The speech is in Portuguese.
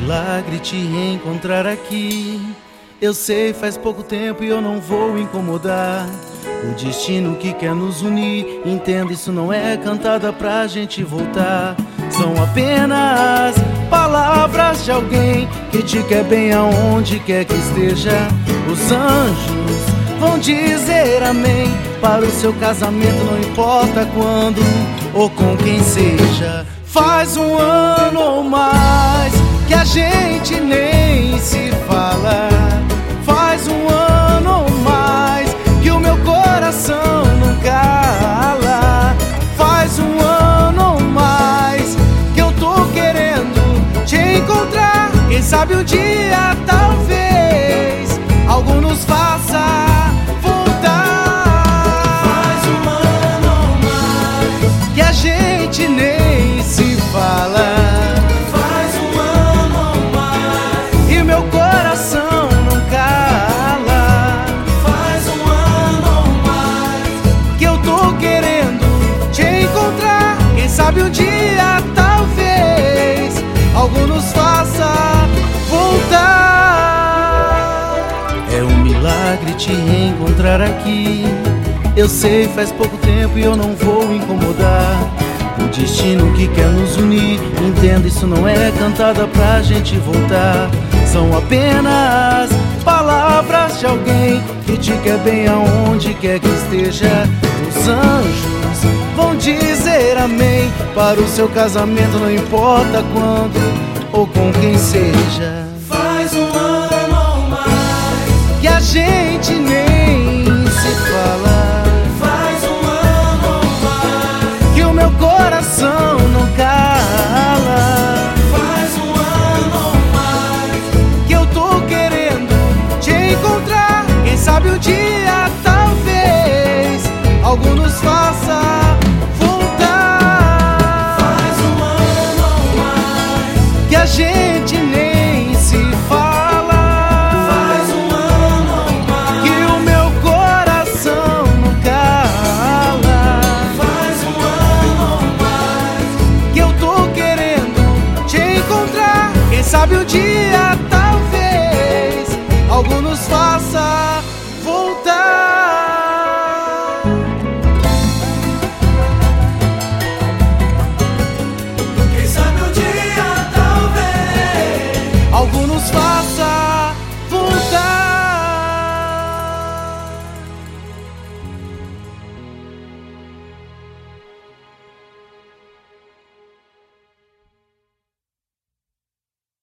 milagre te reencontrar aqui. Eu sei, faz pouco tempo e eu não vou incomodar. O destino que quer nos unir, entenda, isso não é cantada pra gente voltar. São apenas palavras de alguém que te quer bem aonde quer que esteja. Os anjos vão dizer amém para o seu casamento, não importa quando ou com quem seja. Faz um ano ou mais que a gente nem se fala. Faz um ano ou mais que o meu coração não cala. Faz um ano ou mais que eu tô querendo te encontrar. Quem sabe um dia, talvez, algo nos faça voltar. Faz um ano ou mais que a gente nem se fala. Faz um ano ou mais e meu coração não cala. Faz um ano ou mais que eu tô querendo te encontrar. Quem sabe um dia, talvez, algo nos faça voltar. É um milagre te reencontrar aqui. Eu sei, faz pouco tempo e eu não vou incomodar. O destino que quer nos unir, entenda, isso não é cantada pra gente voltar. São apenas palavras de alguém que te quer bem aonde quer que esteja. Os anjos vão dizer amém para o seu casamento, não importa quando ou com quem seja. Faz um ano ou mais que a gente nem se fala. Faz um ano ou mais Que o meu coração não cala. Faz um ano ou mais Que eu tô querendo te encontrar. Quem sabe um dia, talvez, algo nos faça voltar. Faz um ano ou mais que a gente nem se fala. Faz um ano ou mais Que o meu coração não cala. Faz um ano ou mais Que eu tô querendo te encontrar. Quem sabe um dia,